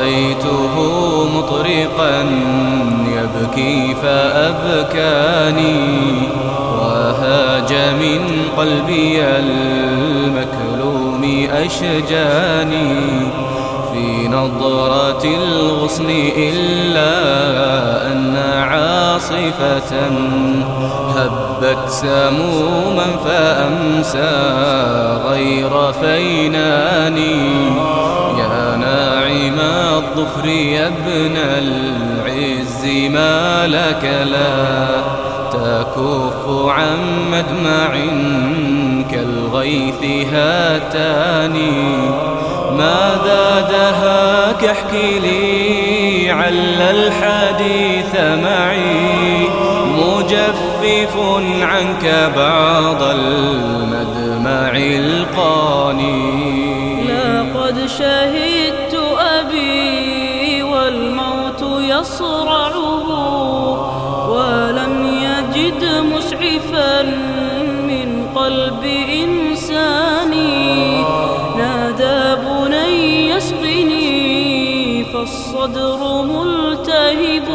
رأيته مطرقا يبكي فأبكاني، وهاج من قلبي المكلوم أشجاني، في نظرة الغصن إلا أن عاصفة هبت سموما فأمسى غير فيناني. يا ناعم الظفر يا ابن العز ما لك لا تكف عن مدمع كالغيث هاتاني. ماذا دهاك احكي لي عل الحديث معي، مجفف عنك بعض المدمع القاني. لقد شهدت أبي والموت يصرعه، ولم يجد مسعفا من قلب إنساني. نادى بني اسقني فالصدر ملتهب،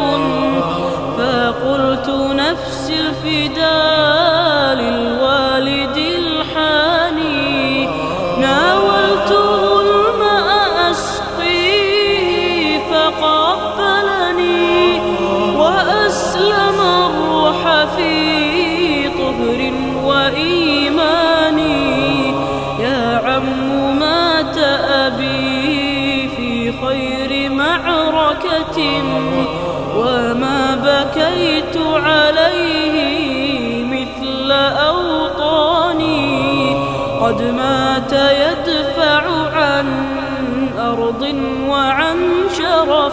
فقلت نفسي الفداء للوالد الحاني. ناولته الماء أسقيه فقبلني، وأسلم الروح في طهر وإيماني. يا عم مات أبي في خير معركة، وما بكيت عليه مثل أوطاني. قد مات يدفع عن أرض وعن شرف،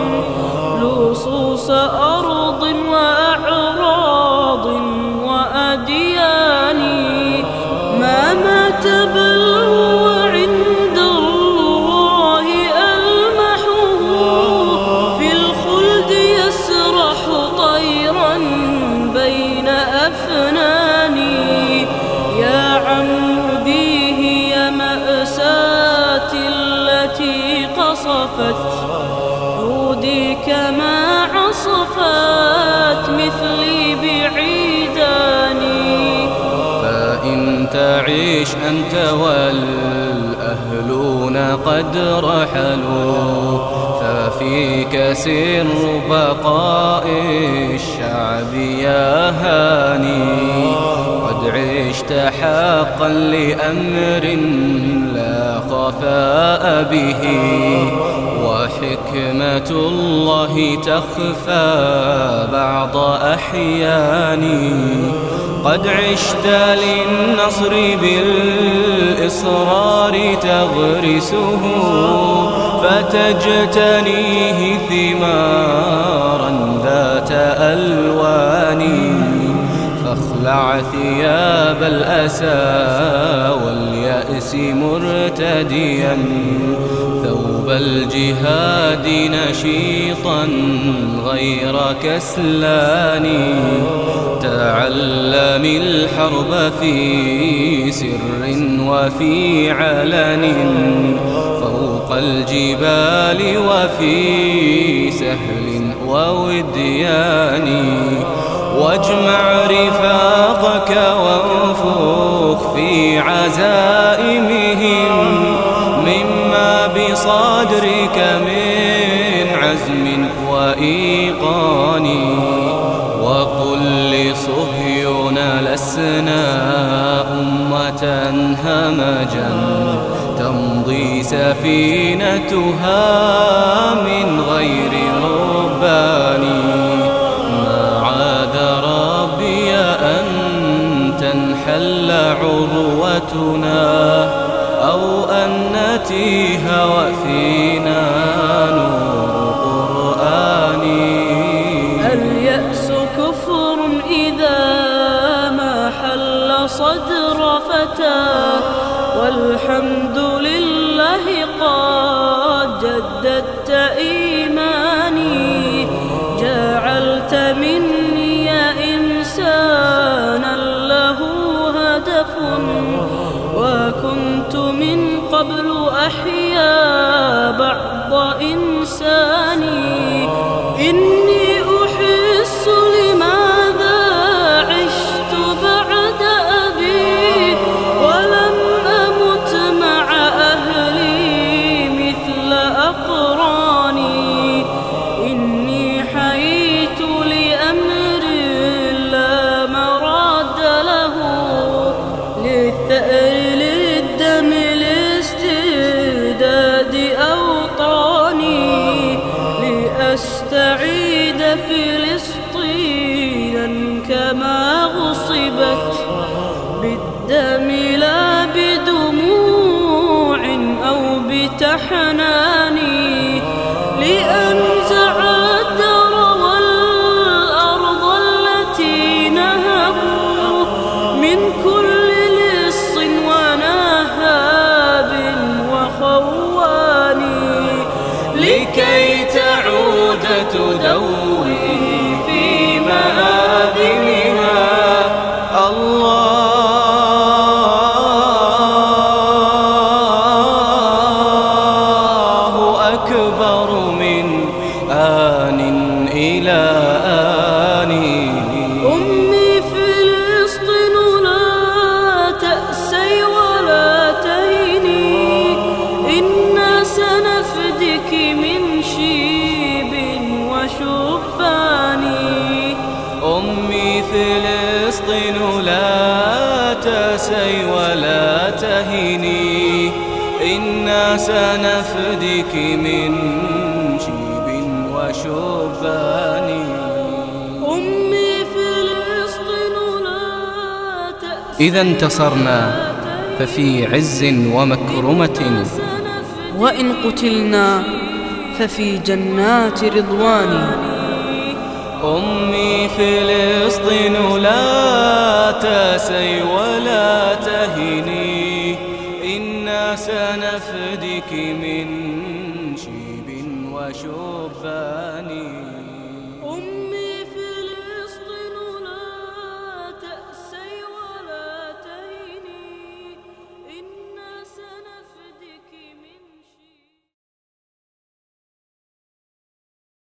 لصوص أرض وأعراض وأديان. ما مات بل هو عند الله ألمحه، في الخلد يسرح طيرا بين أفناني. يا عم ذي هي مأساتي التي قصفت عودي كما عصفت مثلي بعيداني. فإن تعيش أنت والأهلون قد رحلوا، ففيك سر بقاء الشعب يا هاني. قد عشت حقا لأمر لا خفاء به، وحكمة الله تخفى بعض أحياني. قد عشت للنصر بالإصرار تغرسه، فتجتنيه ثمارا ذات ألوان. فاخلع ثياب الأسى واليأس مرتديا، ثوب الجهاد نشيطا غير كسلان. تعلم الحرب في سر وفي علن، فوق الجبال وفي سهل ووديان. واجمع رفاقك وانفخ في عزائمهم مما بصدرك من عزم وإيقان. وقل لصهيون لسنا أمة همجا تمضي سفينتها من غير ربان. ما عاد ربي أن تنحل عروتنا، أو أن نتيه وفينا نور قرآني. اليأس كفر إذا ما حل صدر فتى، والحمد لله قد جددت إيماني. جعلت مني يا إنسانا له هدف، وكنت من قبل أحيا بعد أرض إنساني. إني أحس لماذا عشت بعد أبي ولم أمت مع أهلي مثل أقراني. إني حييت لأمر لا مراد له، للثأر للدم لاسترداد أوطاني، لأستعيد فلسطينا كما غصبت بالدم لا بدموع أو بتحنان، لأنزع الدر والأرض التي نهبوا من كل لص ونهاب وخوان، لكي تعود تدوي في مآذنها. الله أكبر من آن إلى آن. أمي فلسطين لا تأسي ولا تهني، إنا سنفدك من شيب وشبان. أمي فلسطين لا تأسي ولا تهني، إنا سنفدك من شيب وشبان. أمي فلسطين لا تأسي إذا انتصرنا ففي عز ومكرمة، وإن قتلنا ففي جنات رضوان. أمي فلسطين لا تأسي ولا تهني، إنا سنفدك من شيب وشبان.